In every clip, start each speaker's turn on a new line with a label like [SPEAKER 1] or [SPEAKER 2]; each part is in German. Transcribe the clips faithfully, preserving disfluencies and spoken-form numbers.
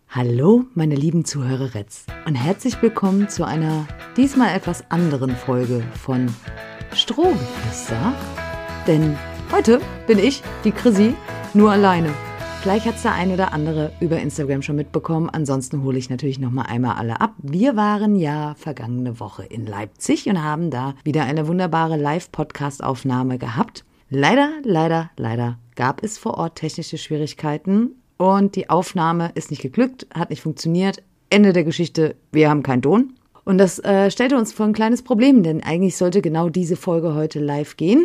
[SPEAKER 1] Hallo, meine lieben Zuhöreretz und herzlich willkommen zu einer diesmal etwas anderen Folge von Strohgeflüster. Denn heute bin ich, die Chrissy, nur alleine. Vielleicht hat es der ein oder andere über Instagram schon mitbekommen. Ansonsten hole ich natürlich noch mal einmal alle ab. Wir waren ja vergangene Woche in Leipzig und haben da wieder eine wunderbare Live-Podcast-Aufnahme gehabt. Leider, leider, leider gab es vor Ort technische Schwierigkeiten. Und die Aufnahme ist nicht geglückt, hat nicht funktioniert. Ende der Geschichte, wir haben keinen Ton. Und das äh, stellte uns vor ein kleines Problem, denn eigentlich sollte genau diese Folge heute live gehen.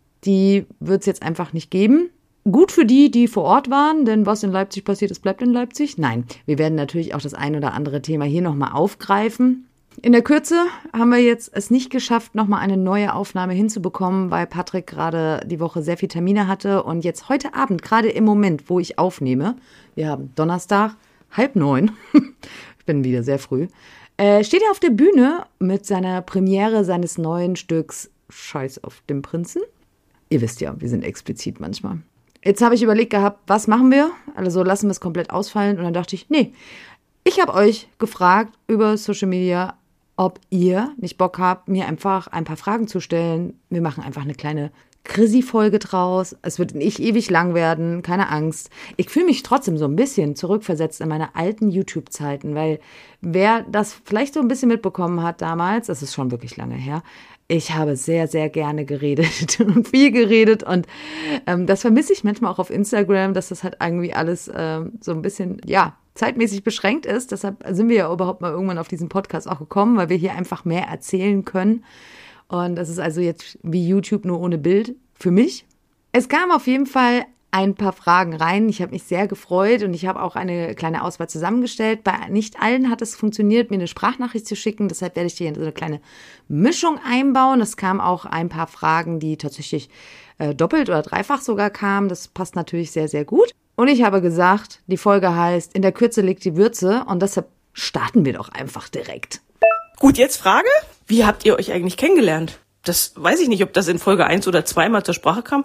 [SPEAKER 1] Die wird es jetzt einfach nicht geben. Gut für die, die vor Ort waren, denn was in Leipzig passiert ist, bleibt in Leipzig. Nein, wir werden natürlich auch das ein oder andere Thema hier nochmal aufgreifen. In der Kürze haben wir jetzt es nicht geschafft, nochmal eine neue Aufnahme hinzubekommen, weil Patrick gerade die Woche sehr viel Termine hatte und jetzt heute Abend, gerade im Moment, wo ich aufnehme, wir haben Donnerstag, halb neun, ich bin wieder sehr früh, äh, steht er auf der Bühne mit seiner Premiere seines neuen Stücks Scheiß auf den Prinzen. Ihr wisst ja, wir sind explizit manchmal. Jetzt habe ich überlegt gehabt, was machen wir? Also lassen wir es komplett ausfallen und dann dachte ich, nee, ich habe euch gefragt über Social Media, ob ihr nicht Bock habt, mir einfach ein paar Fragen zu stellen. Wir machen einfach eine kleine Chrissy-Folge draus. Es wird nicht ewig lang werden, keine Angst. Ich fühle mich trotzdem so ein bisschen zurückversetzt in meine alten YouTube-Zeiten, weil wer das vielleicht so ein bisschen mitbekommen hat damals, das ist schon wirklich lange her, ich habe sehr, sehr gerne geredet und viel geredet und ähm, das vermisse ich manchmal auch auf Instagram, dass das halt irgendwie alles ähm, so ein bisschen, ja, zeitmäßig beschränkt ist. Deshalb sind wir ja überhaupt mal irgendwann auf diesen Podcast auch gekommen, weil wir hier einfach mehr erzählen können. Und das ist also jetzt wie YouTube nur ohne Bild für mich. Es kamen auf jeden Fall ein paar Fragen rein. Ich habe mich sehr gefreut und ich habe auch eine kleine Auswahl zusammengestellt. Bei nicht allen hat es funktioniert, mir eine Sprachnachricht zu schicken. Deshalb werde ich hier so eine kleine Mischung einbauen. Es kamen auch ein paar Fragen, die tatsächlich äh, doppelt oder dreifach sogar kamen. Das passt natürlich sehr, sehr gut. Und ich habe gesagt, die Folge heißt, in der Kürze liegt die Würze und deshalb starten wir doch einfach direkt.
[SPEAKER 2] Gut, jetzt Frage, wie habt ihr euch eigentlich kennengelernt? Das weiß ich nicht, ob das in Folge eins oder zwei mal zur Sprache kam.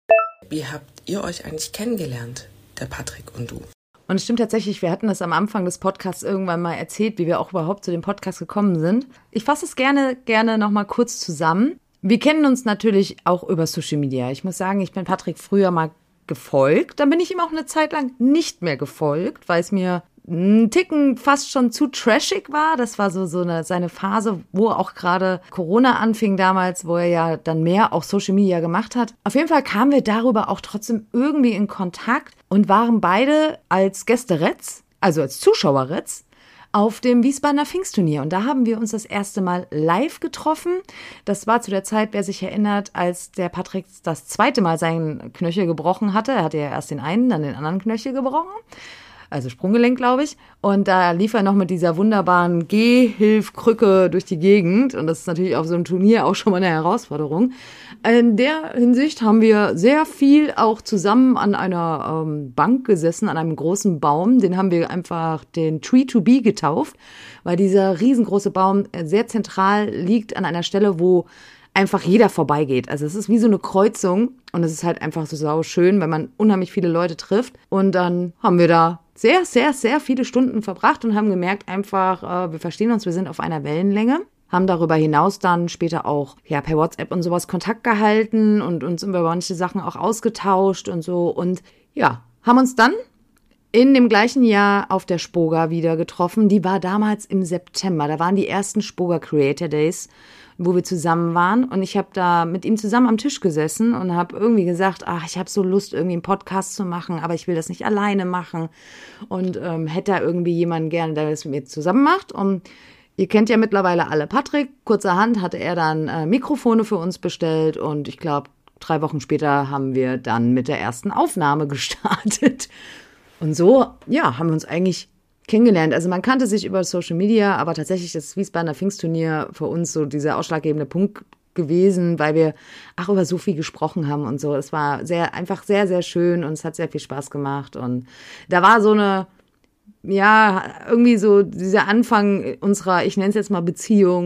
[SPEAKER 3] Wie habt ihr euch eigentlich kennengelernt, der Patrick und du?
[SPEAKER 1] Und es stimmt tatsächlich, wir hatten das am Anfang des Podcasts irgendwann mal erzählt, wie wir auch überhaupt zu dem Podcast gekommen sind. Ich fasse es gerne, gerne nochmal kurz zusammen. Wir kennen uns natürlich auch über Social Media. Ich muss sagen, ich bin Patrick früher mal gefolgt. Dann bin ich ihm auch eine Zeit lang nicht mehr gefolgt, weil es mir ein Ticken fast schon zu trashig war. Das war so, so eine, seine Phase, wo auch gerade Corona anfing damals, wo er ja dann mehr auch Social Media gemacht hat. Auf jeden Fall kamen wir darüber auch trotzdem irgendwie in Kontakt und waren beide als Gästeretz, also als Zuschaueretz, auf dem Wiesbadener Pfingstturnier. Und da haben wir uns das erste Mal live getroffen. Das war zu der Zeit, wer sich erinnert, als der Patrick das zweite Mal seinen Knöchel gebrochen hatte. Er hatte ja erst den einen, dann den anderen Knöchel gebrochen. Also Sprunggelenk, glaube ich. Und da lief er noch mit dieser wunderbaren Gehhilfkrücke durch die Gegend. Und das ist natürlich auf so einem Turnier auch schon mal eine Herausforderung. In der Hinsicht haben wir sehr viel auch zusammen an einer ähm, Bank gesessen, an einem großen Baum. Den haben wir einfach den Tree to Be getauft, weil dieser riesengroße Baum sehr zentral liegt an einer Stelle, wo einfach jeder vorbeigeht. Also es ist wie so eine Kreuzung und es ist halt einfach so sau schön, weil man unheimlich viele Leute trifft. Und dann haben wir da sehr, sehr, sehr viele Stunden verbracht und haben gemerkt einfach, äh, wir verstehen uns, wir sind auf einer Wellenlänge. Haben darüber hinaus dann später auch ja per WhatsApp und sowas Kontakt gehalten und uns über manche Sachen auch ausgetauscht und so. Und ja, haben uns dann in dem gleichen Jahr auf der Spoga wieder getroffen. Die war damals im September. Da waren die ersten Spoga Creator Days, wo wir zusammen waren. Und ich habe da mit ihm zusammen am Tisch gesessen und habe irgendwie gesagt, ach, ich habe so Lust, irgendwie einen Podcast zu machen, aber ich will das nicht alleine machen. Und ähm, hätte da irgendwie jemanden gerne, der das mit mir zusammen macht. Und ihr kennt ja mittlerweile alle Patrick. Kurzerhand hatte er dann äh, Mikrofone für uns bestellt. Und ich glaube, drei Wochen später haben wir dann mit der ersten Aufnahme gestartet. Und so, ja, haben wir uns eigentlich kennengelernt. Also man kannte sich über Social Media, aber tatsächlich das Wiesbadener Pfingstturnier für uns so dieser ausschlaggebende Punkt gewesen, weil wir auch über so viel gesprochen haben und so. Es war sehr, einfach sehr, sehr schön und es hat sehr viel Spaß gemacht. Und da war so eine, ja, irgendwie so dieser Anfang unserer, ich nenne es jetzt mal Beziehung,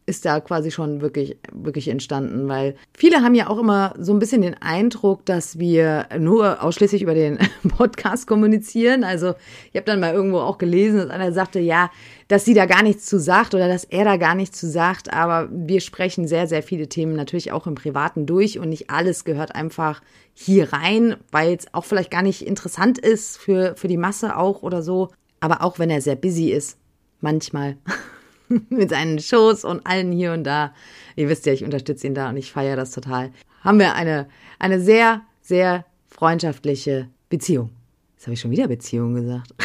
[SPEAKER 1] ist da quasi schon wirklich, wirklich entstanden, weil viele haben ja auch immer so ein bisschen den Eindruck, dass wir nur ausschließlich über den Podcast kommunizieren. Also ich habe dann mal irgendwo auch gelesen, dass einer sagte, ja, dass sie da gar nichts zu sagt oder dass er da gar nichts zu sagt, aber wir sprechen sehr, sehr viele Themen natürlich auch im Privaten durch und nicht alles gehört einfach hier rein, weil es auch vielleicht gar nicht interessant ist für, für die Masse auch oder so. Aber auch wenn er sehr busy ist, manchmal mit seinen Shows und allen hier und da. Ihr wisst ja, ich unterstütze ihn da und ich feiere das total. Haben wir eine, eine sehr, sehr freundschaftliche Beziehung. Jetzt habe ich schon wieder Beziehung gesagt.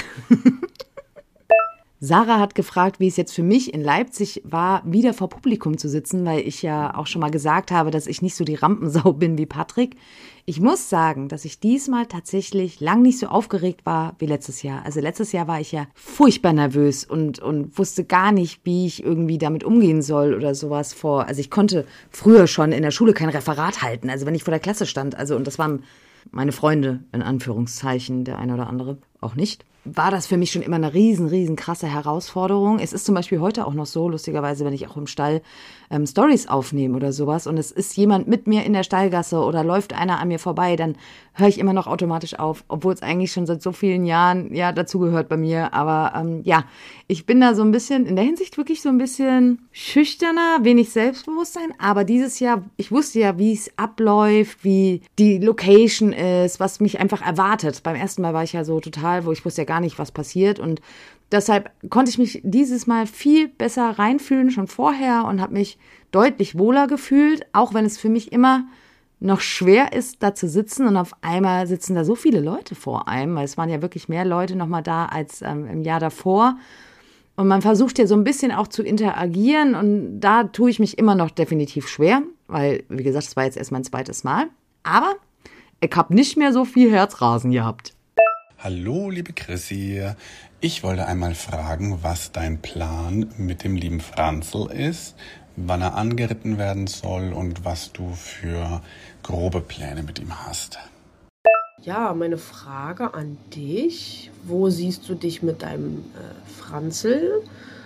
[SPEAKER 1] Sarah hat gefragt, wie es jetzt für mich in Leipzig war, wieder vor Publikum zu sitzen, weil ich ja auch schon mal gesagt habe, dass ich nicht so die Rampensau bin wie Patrick. Ich muss sagen, dass ich diesmal tatsächlich lang nicht so aufgeregt war wie letztes Jahr. Also letztes Jahr war ich ja furchtbar nervös und, und wusste gar nicht, wie ich irgendwie damit umgehen soll oder sowas vor. Also ich konnte früher schon in der Schule kein Referat halten, also wenn ich vor der Klasse stand. Also und das waren meine Freunde, in Anführungszeichen, der eine oder andere auch nicht. War das für mich schon immer eine riesen, riesen krasse Herausforderung. Es ist zum Beispiel heute auch noch so, lustigerweise, wenn ich auch im Stall ähm, Stories aufnehme oder sowas und es ist jemand mit mir in der Stallgasse oder läuft einer an mir vorbei, dann höre ich immer noch automatisch auf, obwohl es eigentlich schon seit so vielen Jahren ja dazugehört bei mir. Aber ähm, ja, ich bin da so ein bisschen, in der Hinsicht wirklich so ein bisschen schüchterner, wenig Selbstbewusstsein. Aber dieses Jahr, ich wusste ja, wie es abläuft, wie die Location ist, was mich einfach erwartet. Beim ersten Mal war ich ja so total, wo ich wusste ja gar nicht, was passiert und deshalb konnte ich mich dieses Mal viel besser reinfühlen, schon vorher und habe mich deutlich wohler gefühlt, auch wenn es für mich immer noch schwer ist, da zu sitzen und auf einmal sitzen da so viele Leute vor einem, weil es waren ja wirklich mehr Leute nochmal da als ähm, im Jahr davor und man versucht ja so ein bisschen auch zu interagieren und da tue ich mich immer noch definitiv schwer, weil, wie gesagt, es war jetzt erst mein zweites Mal, aber ich habe nicht mehr so viel Herzrasen gehabt.
[SPEAKER 4] Hallo, liebe Chrissy. Ich wollte einmal fragen, was dein Plan mit dem lieben Franzl ist, wann er angeritten werden soll und was du für grobe Pläne mit ihm hast.
[SPEAKER 5] Ja, meine Frage an dich. Wo siehst du dich mit deinem äh, Franzl?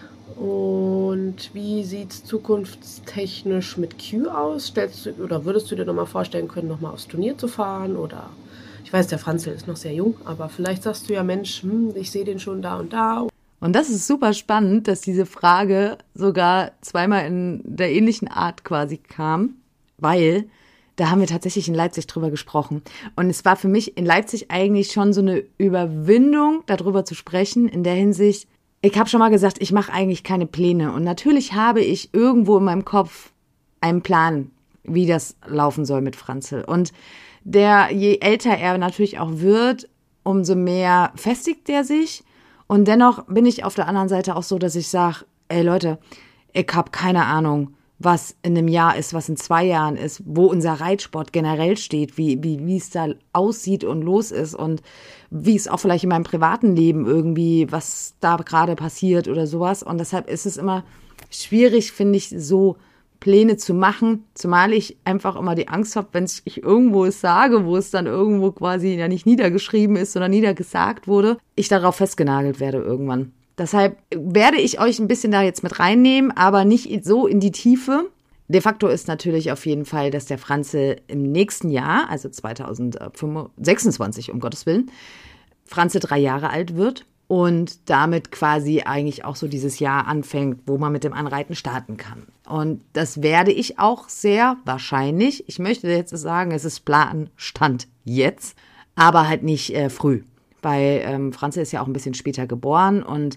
[SPEAKER 5] Und wie sieht es zukunftstechnisch mit Q aus? Stellst du, oder würdest du dir nochmal vorstellen können, nochmal aufs Turnier zu fahren? Oder ich weiß, der Franzl ist noch sehr jung, aber vielleicht sagst du ja, Mensch, hm, ich sehe den schon da und da.
[SPEAKER 1] Und das ist super spannend, dass diese Frage sogar zweimal in der ähnlichen Art quasi kam, weil da haben wir tatsächlich in Leipzig drüber gesprochen. Und es war für mich in Leipzig eigentlich schon so eine Überwindung, darüber zu sprechen, in der Hinsicht, ich habe schon mal gesagt, ich mache eigentlich keine Pläne. Und natürlich habe ich irgendwo in meinem Kopf einen Plan, wie das laufen soll mit Franzl. Und der, je älter er natürlich auch wird, umso mehr festigt er sich. Und dennoch bin ich auf der anderen Seite auch so, dass ich sage, ey Leute, ich habe keine Ahnung, was in einem Jahr ist, was in zwei Jahren ist, wo unser Reitsport generell steht, wie, wie, wie es da aussieht und los ist und wie es auch vielleicht in meinem privaten Leben irgendwie, was da gerade passiert oder sowas. Und deshalb ist es immer schwierig, finde ich, so Pläne zu machen, zumal ich einfach immer die Angst habe, wenn ich irgendwo es sage, wo es dann irgendwo quasi ja nicht niedergeschrieben ist, sondern niedergesagt wurde, ich darauf festgenagelt werde irgendwann. Deshalb werde ich euch ein bisschen da jetzt mit reinnehmen, aber nicht so in die Tiefe. De facto ist natürlich auf jeden Fall, dass der Franzl im nächsten Jahr, also zwanzig sechsundzwanzig, um Gottes Willen, Franzl drei Jahre alt wird und damit quasi eigentlich auch so dieses Jahr anfängt, wo man mit dem Anreiten starten kann. Und das werde ich auch sehr wahrscheinlich, ich möchte jetzt sagen, es ist Planstand jetzt, aber halt nicht äh, früh. Weil ähm, Franzl ist ja auch ein bisschen später geboren und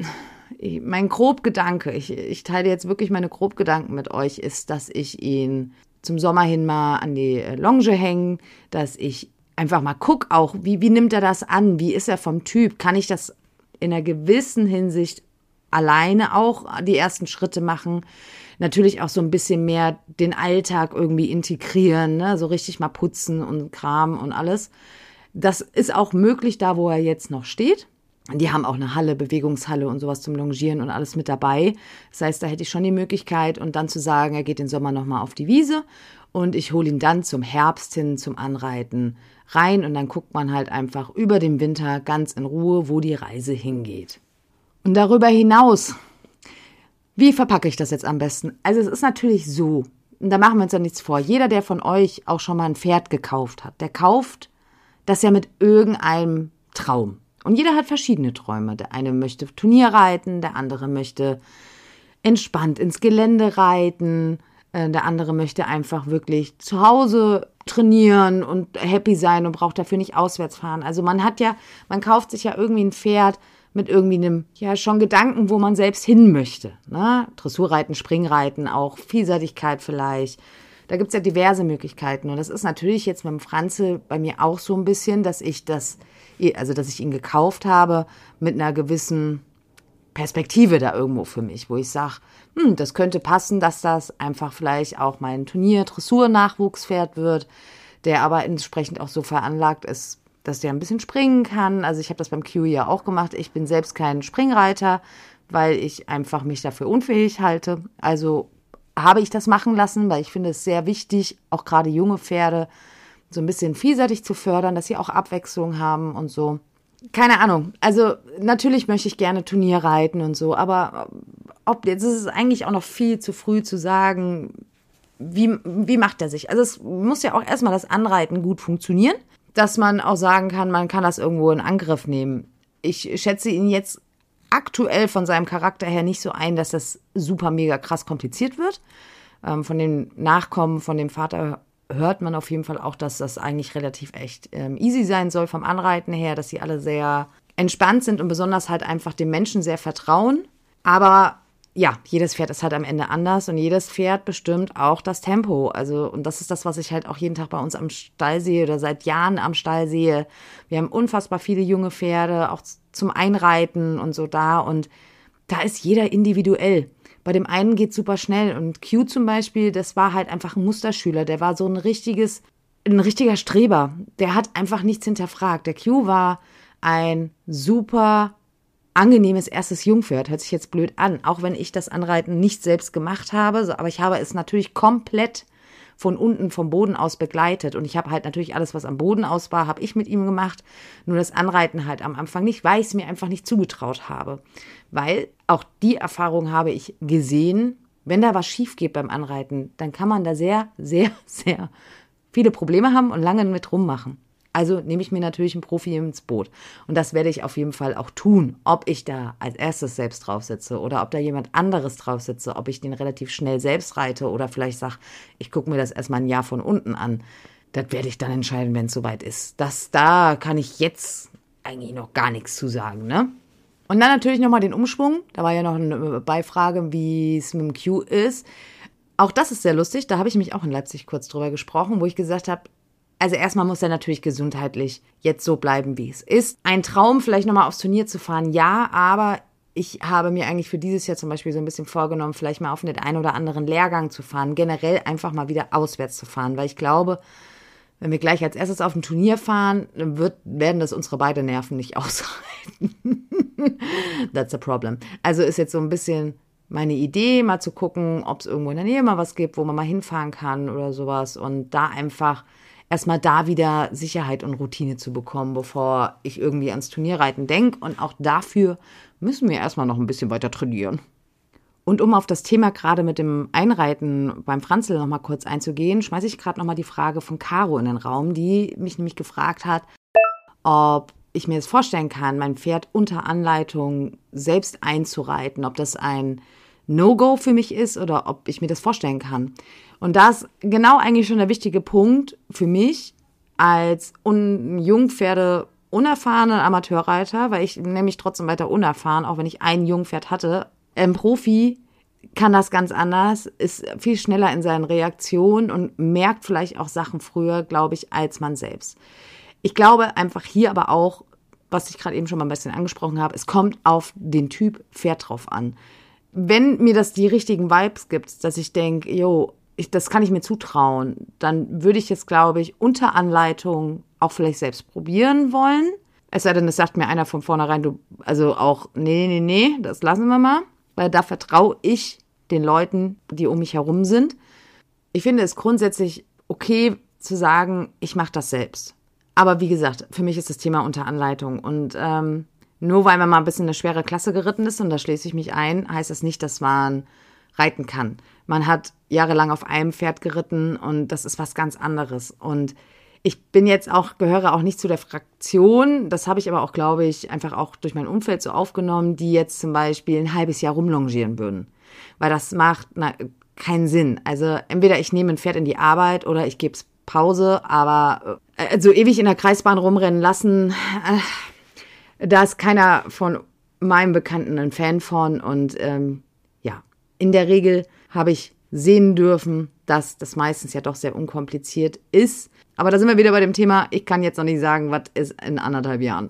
[SPEAKER 1] ich, mein Grobgedanke, ich, ich teile jetzt wirklich meine Grobgedanken mit euch, ist, dass ich ihn zum Sommer hin mal an die Longe hänge, dass ich einfach mal gucke auch, wie, wie nimmt er das an, wie ist er vom Typ, kann ich das in einer gewissen Hinsicht alleine auch die ersten Schritte machen, natürlich auch so ein bisschen mehr den Alltag irgendwie integrieren, ne? So richtig mal putzen und Kram und alles. Das ist auch möglich da, wo er jetzt noch steht. Die haben auch eine Halle, Bewegungshalle und sowas zum Longieren und alles mit dabei. Das heißt, da hätte ich schon die Möglichkeit und dann zu sagen, er geht den Sommer nochmal auf die Wiese und ich hole ihn dann zum Herbst hin, zum Anreiten rein und dann guckt man halt einfach über den Winter ganz in Ruhe, wo die Reise hingeht. Und darüber hinaus Wie verpacke ich das jetzt am besten? Also es ist natürlich so, und da machen wir uns ja nichts vor, jeder, der von euch auch schon mal ein Pferd gekauft hat, der kauft das ja mit irgendeinem Traum. Und jeder hat verschiedene Träume. Der eine möchte Turnier reiten, der andere möchte entspannt ins Gelände reiten, äh, der andere möchte einfach wirklich zu Hause trainieren und happy sein und braucht dafür nicht auswärts fahren. Also man hat ja, man kauft sich ja irgendwie ein Pferd mit irgendwie einem, ja schon Gedanken, wo man selbst hin möchte. Ne? Dressurreiten, Springreiten, auch Vielseitigkeit vielleicht. Da gibt's ja diverse Möglichkeiten. Und das ist natürlich jetzt mit dem Franzl bei mir auch so ein bisschen, dass ich das, also dass ich ihn gekauft habe mit einer gewissen Perspektive da irgendwo für mich, wo ich sage, hm, das könnte passen, dass das einfach vielleicht auch mein Turnier-Dressur-Nachwuchspferd wird, der aber entsprechend auch so veranlagt ist, dass der ein bisschen springen kann. Also ich habe das beim Q ja auch gemacht. Ich bin selbst kein Springreiter, weil ich einfach mich dafür unfähig halte. Also habe ich das machen lassen, weil ich finde es sehr wichtig, auch gerade junge Pferde so ein bisschen vielseitig zu fördern, dass sie auch Abwechslung haben und so. Keine Ahnung. Also natürlich möchte ich gerne Turnier reiten und so, aber ob jetzt ist es eigentlich auch noch viel zu früh zu sagen, wie, wie macht er sich? Also es muss ja auch erstmal das Anreiten gut funktionieren, dass man auch sagen kann, man kann das irgendwo in Angriff nehmen. Ich schätze ihn jetzt aktuell von seinem Charakter her nicht so ein, dass das super mega krass kompliziert wird. Ähm, von den Nachkommen, von dem Vater hört man auf jeden Fall auch, dass das eigentlich relativ echt ähm, easy sein soll vom Anreiten her, dass sie alle sehr entspannt sind und besonders halt einfach dem Menschen sehr vertrauen. Aber ja, jedes Pferd ist halt am Ende anders und jedes Pferd bestimmt auch das Tempo. Also, und das ist das, was ich halt auch jeden Tag bei uns am Stall sehe oder seit Jahren am Stall sehe. Wir haben unfassbar viele junge Pferde, auch zum Einreiten und so da. Und da ist jeder individuell. Bei dem einen geht's super schnell. Und Q zum Beispiel, das war halt einfach ein Musterschüler. Der war so ein richtiges, ein richtiger Streber. Der hat einfach nichts hinterfragt. Der Q war ein super angenehmes erstes Jungpferd, hört sich jetzt blöd an, auch wenn ich das Anreiten nicht selbst gemacht habe, aber ich habe es natürlich komplett von unten vom Boden aus begleitet und ich habe halt natürlich alles, was am Boden aus war, habe ich mit ihm gemacht, nur das Anreiten halt am Anfang nicht, weil ich es mir einfach nicht zugetraut habe, weil auch die Erfahrung habe ich gesehen, wenn da was schief geht beim Anreiten, dann kann man da sehr, sehr, sehr viele Probleme haben und lange mit rummachen. Also nehme ich mir natürlich einen Profi ins Boot. Und das werde ich auf jeden Fall auch tun. Ob ich da als erstes selbst drauf sitze oder ob da jemand anderes drauf sitze, ob ich den relativ schnell selbst reite oder vielleicht sage, ich gucke mir das erstmal ein Jahr von unten an. Das werde ich dann entscheiden, wenn es soweit ist. Das, da kann ich jetzt eigentlich noch gar nichts zu sagen, ne? Und dann natürlich nochmal den Umschwung. Da war ja noch eine Beifrage, wie es mit dem Q ist. Auch das ist sehr lustig. Da habe ich mich auch in Leipzig kurz drüber gesprochen, wo ich gesagt habe, also erstmal muss er natürlich gesundheitlich jetzt so bleiben, wie es ist. Ein Traum, vielleicht nochmal aufs Turnier zu fahren, ja, aber ich habe mir eigentlich für dieses Jahr zum Beispiel so ein bisschen vorgenommen, vielleicht mal auf den einen oder anderen Lehrgang zu fahren, generell einfach mal wieder auswärts zu fahren, weil ich glaube, wenn wir gleich als erstes auf ein Turnier fahren, dann wird, werden das unsere beiden Nerven nicht aushalten. That's a problem. Also ist jetzt so ein bisschen meine Idee, mal zu gucken, ob es irgendwo in der Nähe mal was gibt, wo man mal hinfahren kann oder sowas und da einfach erstmal da wieder Sicherheit und Routine zu bekommen, bevor ich irgendwie ans Turnierreiten denke. Und auch dafür müssen wir erstmal noch ein bisschen weiter trainieren. Und um auf das Thema gerade mit dem Einreiten beim Franzl noch mal kurz einzugehen, schmeiße ich gerade noch mal die Frage von Caro in den Raum, die mich nämlich gefragt hat, ob ich mir das vorstellen kann, mein Pferd unter Anleitung selbst einzureiten, ob das ein No-Go für mich ist oder ob ich mir das vorstellen kann. Und das ist genau eigentlich schon der wichtige Punkt für mich als un- Jungpferde unerfahrenen Amateurreiter, weil ich nämlich trotzdem weiter unerfahren, auch wenn ich ein Jungpferd hatte. Ein Profi kann das ganz anders, ist viel schneller in seinen Reaktionen und merkt vielleicht auch Sachen früher, glaube ich, als man selbst. Ich glaube einfach hier aber auch, was ich gerade eben schon mal ein bisschen angesprochen habe, es kommt auf den Typ Pferd drauf an. Wenn mir das die richtigen Vibes gibt, dass ich denke, jo, ich, das kann ich mir zutrauen, dann würde ich jetzt, glaube ich, unter Anleitung auch vielleicht selbst probieren wollen. Es sei denn, es sagt mir einer von vornherein, du, also auch, nee, nee, nee, das lassen wir mal, weil da vertraue ich den Leuten, die um mich herum sind. Ich finde es grundsätzlich okay zu sagen, ich mache das selbst. Aber wie gesagt, für mich ist das Thema unter Anleitung und ähm, nur weil man mal ein bisschen eine schwere Klasse geritten ist, und da schließe ich mich ein, heißt das nicht, dass man reiten kann. Man hat jahrelang auf einem Pferd geritten und das ist was ganz anderes. Und ich bin jetzt auch, gehöre auch nicht zu der Fraktion, das habe ich aber auch, glaube ich, einfach auch durch mein Umfeld so aufgenommen, die jetzt zum Beispiel ein halbes Jahr rumlongieren würden. Weil das macht na, keinen Sinn. Also entweder ich nehme ein Pferd in die Arbeit oder ich gebe es Pause, aber äh, so ewig in der Kreisbahn rumrennen lassen, äh, da ist keiner von meinem Bekannten ein Fan von. Und ähm, ja, in der Regel habe ich sehen dürfen, dass das meistens ja doch sehr unkompliziert ist. Aber da sind wir wieder bei dem Thema, ich kann jetzt noch nicht sagen, was ist in anderthalb Jahren.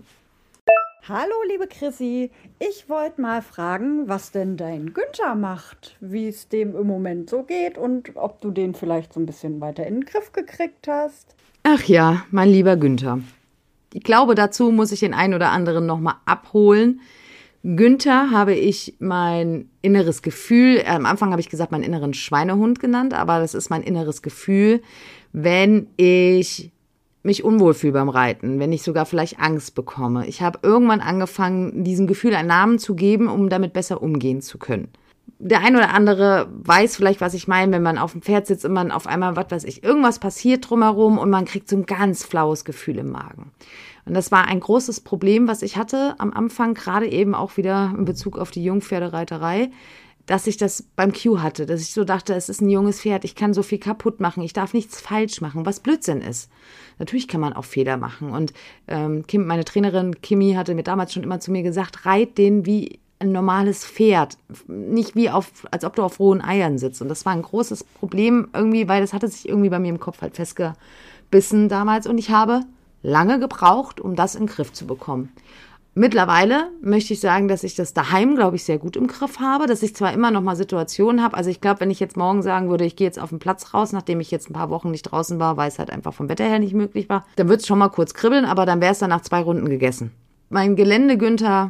[SPEAKER 6] Hallo, liebe Chrissy. Ich wollte mal fragen, was denn dein Günther macht, wie es dem im Moment so geht und ob du den vielleicht so ein bisschen weiter in den Griff gekriegt hast.
[SPEAKER 1] Ach ja, mein lieber Günther. Ich glaube, dazu muss ich den einen oder anderen nochmal abholen. Günther habe ich mein inneres Gefühl, äh, am Anfang habe ich gesagt, meinen inneren Schweinehund genannt, aber das ist mein inneres Gefühl, wenn ich mich unwohl fühle beim Reiten, wenn ich sogar vielleicht Angst bekomme. Ich habe irgendwann angefangen, diesem Gefühl einen Namen zu geben, um damit besser umgehen zu können. Der ein oder andere weiß vielleicht, was ich meine, wenn man auf dem Pferd sitzt und man auf einmal, was weiß ich, irgendwas passiert drumherum und man kriegt so ein ganz flaues Gefühl im Magen. Und das war ein großes Problem, was ich hatte am Anfang, gerade eben auch wieder in Bezug auf die Jungpferdereiterei, dass ich das beim Q hatte, dass ich so dachte, es ist ein junges Pferd, ich kann so viel kaputt machen, ich darf nichts falsch machen, was Blödsinn ist. Natürlich kann man auch Fehler machen. Und ähm, Kim, meine Trainerin Kimi hatte mir damals schon immer zu mir gesagt, reit den wie ein normales Pferd, nicht wie auf, als ob du auf rohen Eiern sitzt. Und das war ein großes Problem irgendwie, weil das hatte sich irgendwie bei mir im Kopf halt festgebissen damals. Und ich habe lange gebraucht, um das in den Griff zu bekommen. Mittlerweile möchte ich sagen, dass ich das daheim, glaube ich, sehr gut im Griff habe, dass ich zwar immer noch mal Situationen habe, also ich glaube, wenn ich jetzt morgen sagen würde, ich gehe jetzt auf den Platz raus, nachdem ich jetzt ein paar Wochen nicht draußen war, weil es halt einfach vom Wetter her nicht möglich war, dann wird es schon mal kurz kribbeln, aber dann wäre es dann nach zwei Runden gegessen. Mein Gelände, Günther,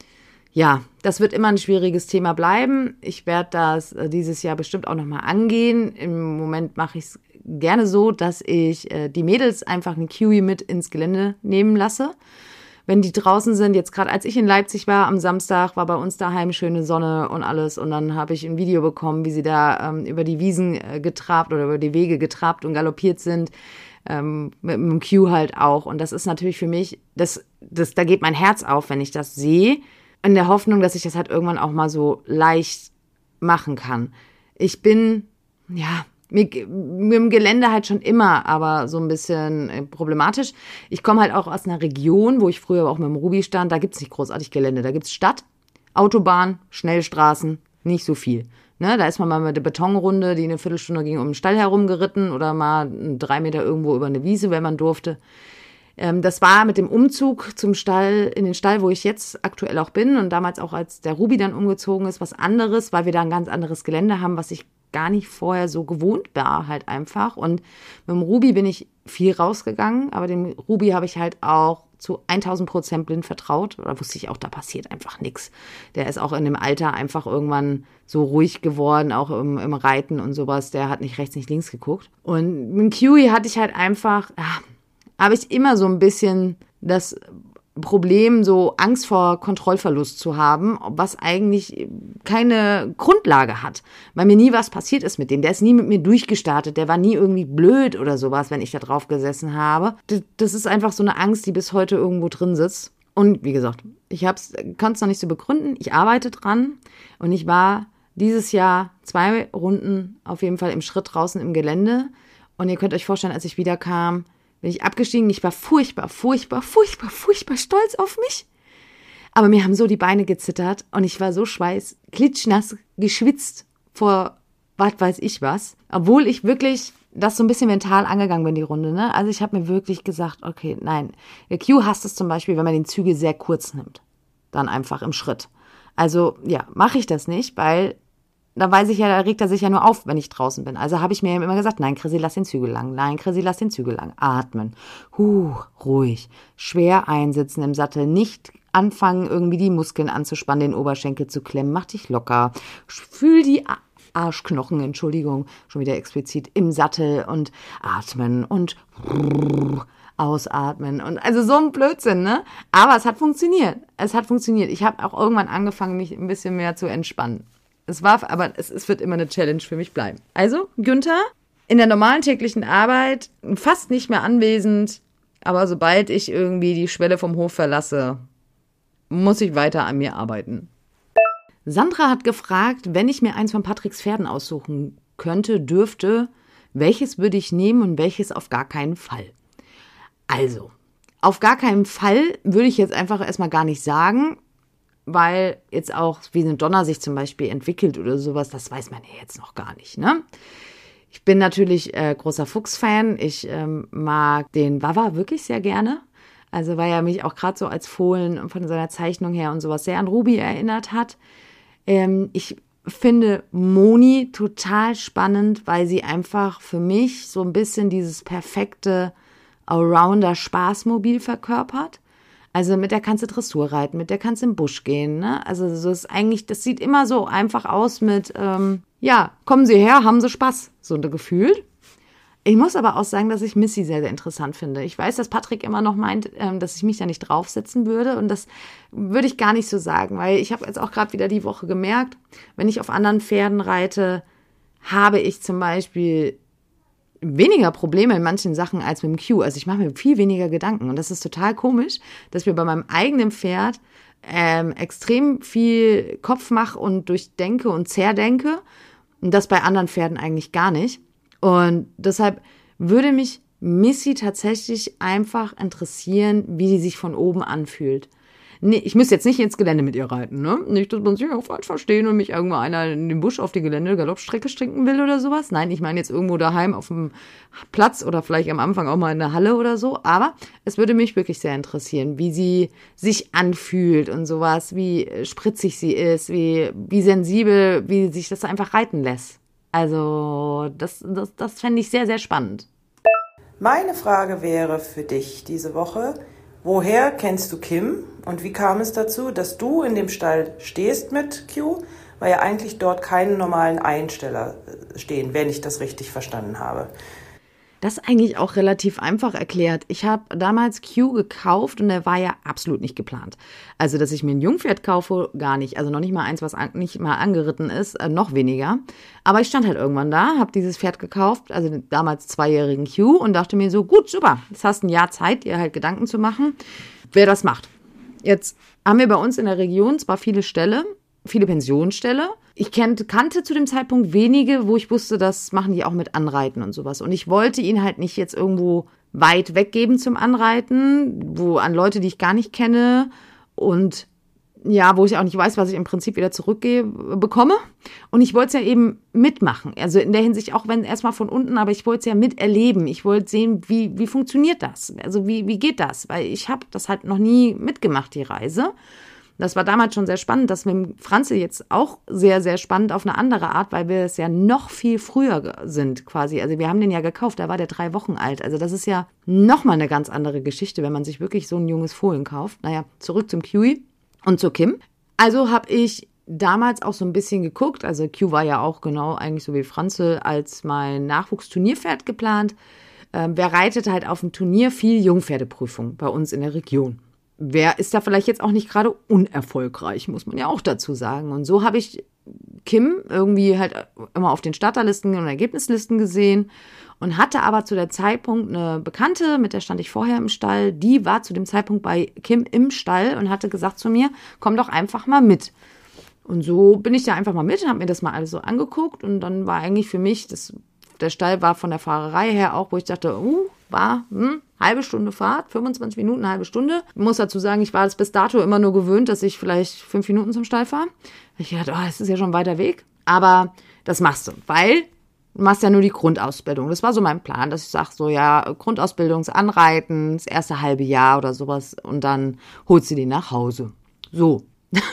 [SPEAKER 1] ja, das wird immer ein schwieriges Thema bleiben. Ich werde das dieses Jahr bestimmt auch noch mal angehen. Im Moment mache ich es gerne so, dass ich äh, die Mädels einfach einen Kiwi mit ins Gelände nehmen lasse. Wenn die draußen sind, jetzt gerade als ich in Leipzig war, am Samstag war bei uns daheim schöne Sonne und alles. Und dann habe ich ein Video bekommen, wie sie da ähm, über die Wiesen äh, getrabt oder über die Wege getrabt und galoppiert sind. Ähm, mit dem Q halt auch. Und das ist natürlich für mich, das, das, da geht mein Herz auf, wenn ich das sehe. In der Hoffnung, dass ich das halt irgendwann auch mal so leicht machen kann. Ich bin, ja, mit, mit dem Gelände halt schon immer, aber so ein bisschen problematisch. Ich komme halt auch aus einer Region, wo ich früher auch mit dem Ruby stand, da gibt's nicht großartig Gelände. Da gibt's Stadt, Autobahn, Schnellstraßen, nicht so viel. Ne, da ist man mal mit der Betonrunde, die eine Viertelstunde ging, um den Stall herum geritten oder mal drei Meter irgendwo über eine Wiese, wenn man durfte. Ähm, das war mit dem Umzug zum Stall, in den Stall, wo ich jetzt aktuell auch bin und damals auch als der Ruby dann umgezogen ist, was anderes, weil wir da ein ganz anderes Gelände haben, was ich gar nicht vorher so gewohnt war halt einfach. Und mit dem Ruby bin ich viel rausgegangen, aber dem Ruby habe ich halt auch zu tausend Prozent blind vertraut. Da wusste ich auch, da passiert einfach nichts. Der ist auch in dem Alter einfach irgendwann so ruhig geworden, auch im, im Reiten und sowas. Der hat nicht rechts, nicht links geguckt. Und mit dem Kiwi hatte ich halt einfach, ja, habe ich immer so ein bisschen das Problem, so Angst vor Kontrollverlust zu haben, was eigentlich keine Grundlage hat, weil mir nie was passiert ist mit dem. Der ist nie mit mir durchgestartet, der war nie irgendwie blöd oder sowas, wenn ich da drauf gesessen habe. Das ist einfach so eine Angst, die bis heute irgendwo drin sitzt. Und wie gesagt, ich kann es noch nicht so begründen, ich arbeite dran und ich war dieses Jahr zwei Runden auf jeden Fall im Schritt draußen im Gelände und ihr könnt euch vorstellen, als ich wiederkam, bin ich abgestiegen, ich war furchtbar, furchtbar, furchtbar, furchtbar stolz auf mich. Aber mir haben so die Beine gezittert und ich war so schweiß, klitschnass, geschwitzt vor was weiß ich was. Obwohl ich wirklich das so ein bisschen mental angegangen bin, die Runde. Ne? Also ich habe mir wirklich gesagt, okay, nein. Der Q hasst es zum Beispiel, wenn man den Zügel sehr kurz nimmt. Dann einfach im Schritt. Also ja, mache ich das nicht, weil da weiß ich ja, da regt er sich ja nur auf, wenn ich draußen bin. Also habe ich mir immer gesagt, nein, Chrissy, lass den Zügel lang. Nein, Chrissy, lass den Zügel lang. Atmen. Huh, ruhig. Schwer einsitzen im Sattel. Nicht anfangen, irgendwie die Muskeln anzuspannen, den Oberschenkel zu klemmen. Mach dich locker. Fühl die Arschknochen, Entschuldigung, schon wieder explizit, im Sattel und atmen und ausatmen und also so ein Blödsinn, ne? Aber es hat funktioniert. Es hat funktioniert. Ich habe auch irgendwann angefangen, mich ein bisschen mehr zu entspannen. Es war, aber es, es wird immer eine Challenge für mich bleiben. Also, Günther, in der normalen täglichen Arbeit fast nicht mehr anwesend, aber sobald ich irgendwie die Schwelle vom Hof verlasse, muss ich weiter an mir arbeiten. Sandra hat gefragt, wenn ich mir eins von Patricks Pferden aussuchen könnte, dürfte, welches würde ich nehmen und welches auf gar keinen Fall? Also, auf gar keinen Fall würde ich jetzt einfach erstmal gar nicht sagen, weil jetzt auch, wie eine Donner sich zum Beispiel entwickelt oder sowas, das weiß man ja jetzt noch gar nicht, ne? Ich bin natürlich äh, großer Fuchs-Fan. Ich ähm, mag den Wawa wirklich sehr gerne. Also weil er mich auch gerade so als Fohlen und von seiner Zeichnung her und sowas sehr an Ruby erinnert hat. Ähm, ich finde Moni total spannend, weil sie einfach für mich so ein bisschen dieses perfekte Allrounder-Spaßmobil verkörpert. Also mit der kannst du Dressur reiten, mit der kannst du im Busch gehen, ne? Also so ist eigentlich, das sieht immer so einfach aus mit, ähm, ja, kommen Sie her, haben Sie Spaß, so ein Gefühl. Ich muss aber auch sagen, dass ich Missy sehr, sehr interessant finde. Ich weiß, dass Patrick immer noch meint, ähm, dass ich mich da nicht draufsetzen würde und das würde ich gar nicht so sagen, weil ich habe jetzt auch gerade wieder die Woche gemerkt, wenn ich auf anderen Pferden reite, habe ich zum Beispiel weniger Probleme in manchen Sachen als mit dem Q. Also ich mache mir viel weniger Gedanken. Und das ist total komisch, dass ich mir bei meinem eigenen Pferd ähm, extrem viel Kopf mache und durchdenke und zerdenke. Und das bei anderen Pferden eigentlich gar nicht. Und deshalb würde mich Missy tatsächlich einfach interessieren, wie sie sich von oben anfühlt. Nee, ich müsste jetzt nicht ins Gelände mit ihr reiten, ne? Nicht, dass man sich auch falsch verstehen und mich irgendwo einer in den Busch auf die Gelände-Galoppstrecke stricken will oder sowas. Nein, ich meine jetzt irgendwo daheim auf dem Platz oder vielleicht am Anfang auch mal in der Halle oder so. Aber es würde mich wirklich sehr interessieren, wie sie sich anfühlt und sowas, wie spritzig sie ist, wie, wie sensibel, wie sich das einfach reiten lässt. Also das, das, das fände ich sehr, sehr spannend.
[SPEAKER 7] Meine Frage wäre für dich diese Woche: Woher kennst du Kim und wie kam es dazu, dass du in dem Stall stehst mit Q, weil ja eigentlich dort keine normalen Einsteller stehen, wenn ich das richtig verstanden habe?
[SPEAKER 1] Das ist eigentlich auch relativ einfach erklärt. Ich habe damals Q gekauft und der war ja absolut nicht geplant. Also, dass ich mir ein Jungpferd kaufe, gar nicht. Also noch nicht mal eins, was an, nicht mal angeritten ist, äh, noch weniger. Aber ich stand halt irgendwann da, habe dieses Pferd gekauft, also den damals zweijährigen Q und dachte mir so, gut, super, jetzt hast du ein Jahr Zeit, dir halt Gedanken zu machen, wer das macht. Jetzt haben wir bei uns in der Region zwar viele Ställe, viele Pensionsställe. Ich kannte, kannte zu dem Zeitpunkt wenige, wo ich wusste, das machen die auch mit Anreiten und sowas. Und ich wollte ihn halt nicht jetzt irgendwo weit weggeben zum Anreiten, wo an Leute, die ich gar nicht kenne und ja, wo ich auch nicht weiß, was ich im Prinzip wieder zurückgebe, bekomme. Und ich wollte es ja eben mitmachen. Also in der Hinsicht, auch wenn erstmal von unten, aber ich wollte es ja miterleben. Ich wollte sehen, wie, wie funktioniert das? Also wie, wie geht das? Weil ich habe das halt noch nie mitgemacht, die Reise. Das war damals schon sehr spannend. Das mit dem Franzl jetzt auch sehr, sehr spannend auf eine andere Art, weil wir es ja noch viel früher sind quasi. Also wir haben den ja gekauft, da war der drei Wochen alt. Also das ist ja nochmal eine ganz andere Geschichte, wenn man sich wirklich so ein junges Fohlen kauft. Naja, zurück zum Q und zu Kim. Also habe ich damals auch so ein bisschen geguckt. Also Q war ja auch genau eigentlich so wie Franzl als mein Nachwuchsturnierpferd geplant. Ähm, wer reitet halt auf dem Turnier viel Jungpferdeprüfung bei uns in der Region? Wer ist da vielleicht jetzt auch nicht gerade unerfolgreich, muss man ja auch dazu sagen. Und so habe ich Kim irgendwie halt immer auf den Starterlisten und Ergebnislisten gesehen und hatte aber zu der Zeitpunkt eine Bekannte, mit der stand ich vorher im Stall, die war zu dem Zeitpunkt bei Kim im Stall und hatte gesagt zu mir, komm doch einfach mal mit. Und so bin ich da einfach mal mit und habe mir das mal alles so angeguckt und dann war eigentlich für mich, das, der Stall war von der Fahrerei her auch, wo ich dachte, uh, war hm, halbe Stunde Fahrt, fünfundzwanzig Minuten, halbe Stunde. Ich muss dazu sagen, ich war es bis dato immer nur gewöhnt, dass ich vielleicht fünf Minuten zum Stall fahre. Ich dachte, oh, das ist ja schon ein weiter Weg. Aber das machst du, weil du machst ja nur die Grundausbildung. Das war so mein Plan, dass ich sage, so ja, Grundausbildungsanreiten, das erste halbe Jahr oder sowas und dann holst du den nach Hause. So,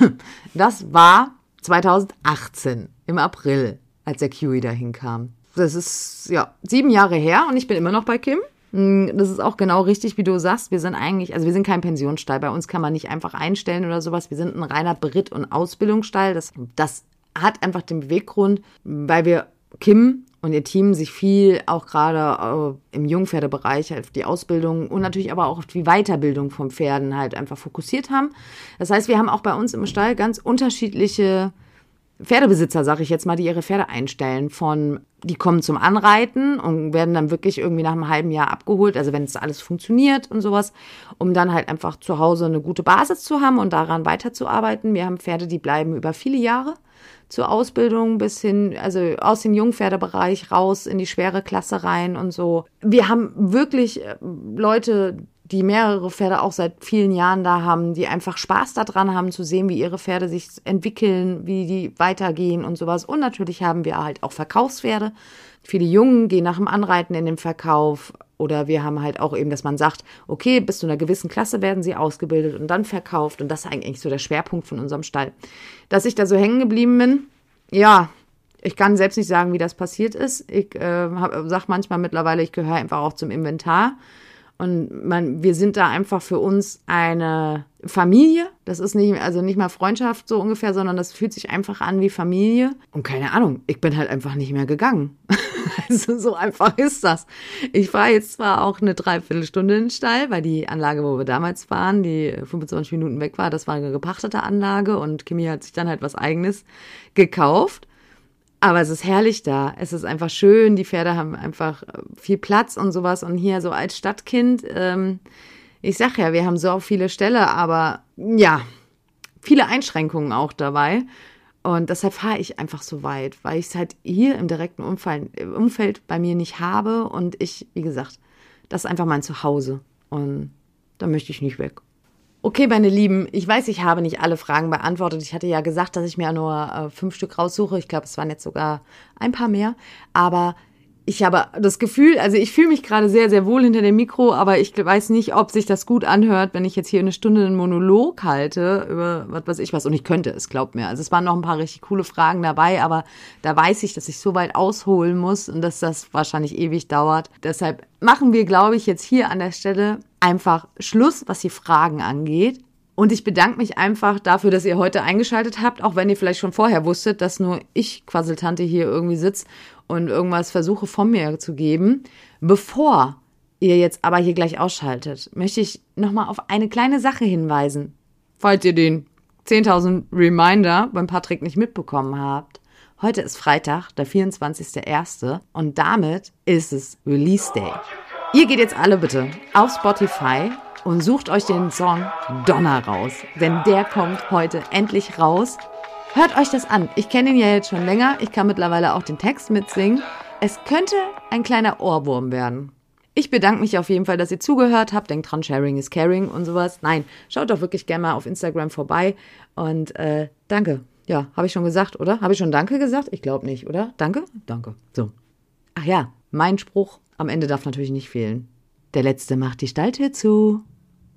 [SPEAKER 1] das war zweitausendachtzehn im April, als der Q da hinkam. Das ist ja sieben Jahre her und ich bin immer noch bei Kim. Das ist auch genau richtig, wie du sagst. Wir sind eigentlich, also wir sind kein Pensionsstall. Bei uns kann man nicht einfach einstellen oder sowas. Wir sind ein reiner Beritt- und Ausbildungsstall. Das, das hat einfach den Beweggrund, weil wir Kim und ihr Team sich viel auch gerade äh, im Jungpferdebereich halt auf die Ausbildung und natürlich aber auch auf die Weiterbildung von Pferden halt einfach fokussiert haben. Das heißt, wir haben auch bei uns im Stall ganz unterschiedliche Pferdebesitzer, sag ich jetzt mal, die ihre Pferde einstellen. Von, die kommen zum Anreiten und werden dann wirklich irgendwie nach einem halben Jahr abgeholt, also wenn es alles funktioniert und sowas, um dann halt einfach zu Hause eine gute Basis zu haben und daran weiterzuarbeiten. Wir haben Pferde, die bleiben über viele Jahre zur Ausbildung bis hin, also aus dem Jungpferdebereich raus in die schwere Klasse rein und so. Wir haben wirklich Leute, die mehrere Pferde auch seit vielen Jahren da haben, die einfach Spaß daran haben zu sehen, wie ihre Pferde sich entwickeln, wie die weitergehen und sowas. Und natürlich haben wir halt auch Verkaufspferde. Viele Jungen gehen nach dem Anreiten in den Verkauf. Oder wir haben halt auch eben, dass man sagt, okay, bis zu einer gewissen Klasse werden sie ausgebildet und dann verkauft. Und das ist eigentlich so der Schwerpunkt von unserem Stall. Dass ich da so hängen geblieben bin, ja, ich kann selbst nicht sagen, wie das passiert ist. Ich äh, sage manchmal mittlerweile, ich gehöre einfach auch zum Inventar. Und man, wir sind da einfach für uns eine Familie. Das ist nicht, also nicht mal Freundschaft so ungefähr, sondern das fühlt sich einfach an wie Familie. Und keine Ahnung, ich bin halt einfach nicht mehr gegangen. Also so einfach ist das. Ich fahre jetzt zwar auch eine Dreiviertelstunde in den Stall, weil die Anlage, wo wir damals waren, die fünfundzwanzig Minuten weg war, das war eine gepachtete Anlage und Kimi hat sich dann halt was Eigenes gekauft. Aber es ist herrlich da. Es ist einfach schön. Die Pferde haben einfach viel Platz und sowas. Und hier so als Stadtkind, ähm, ich sag ja, wir haben so viele Ställe, aber ja, viele Einschränkungen auch dabei. Und deshalb fahre ich einfach so weit, weil ich es halt hier im direkten Umfeld, Umfeld bei mir nicht habe. Und ich, wie gesagt, das ist einfach mein Zuhause. Und da möchte ich nicht weg. Okay, meine Lieben, ich weiß, ich habe nicht alle Fragen beantwortet. Ich hatte ja gesagt, dass ich mir nur äh, fünf Stück raussuche. Ich glaube, es waren jetzt sogar ein paar mehr. Aber ich habe das Gefühl, also ich fühle mich gerade sehr, sehr wohl hinter dem Mikro, aber ich weiß nicht, ob sich das gut anhört, wenn ich jetzt hier eine Stunde einen Monolog halte über was weiß ich was. Und ich könnte es, glaubt mir. Also es waren noch ein paar richtig coole Fragen dabei, aber da weiß ich, dass ich so weit ausholen muss und dass das wahrscheinlich ewig dauert. Deshalb machen wir, glaube ich, jetzt hier an der Stelle einfach Schluss, was die Fragen angeht. Und ich bedanke mich einfach dafür, dass ihr heute eingeschaltet habt, auch wenn ihr vielleicht schon vorher wusstet, dass nur ich, Quasseltante, hier irgendwie sitze und irgendwas versuche von mir zu geben. Bevor ihr jetzt aber hier gleich ausschaltet, möchte ich nochmal auf eine kleine Sache hinweisen. Falls ihr den zehntausend Reminder beim Patrick nicht mitbekommen habt. Heute ist Freitag, der vierundzwanzigster erste und damit ist es Release Day. Ihr geht jetzt alle bitte auf Spotify und sucht euch den Song Donner raus, denn der kommt heute endlich raus. Hört euch das an. Ich kenne ihn ja jetzt schon länger. Ich kann mittlerweile auch den Text mitsingen. Es könnte ein kleiner Ohrwurm werden. Ich bedanke mich auf jeden Fall, dass ihr zugehört habt. Denkt dran, Sharing is Caring und sowas. Nein, schaut doch wirklich gerne mal auf Instagram vorbei. Und äh, danke. Ja, habe ich schon gesagt, oder? Habe ich schon Danke gesagt? Ich glaube nicht, oder? Danke? Danke. So. Ach ja, mein Spruch am Ende darf natürlich nicht fehlen. Der Letzte macht die Stalltür zu.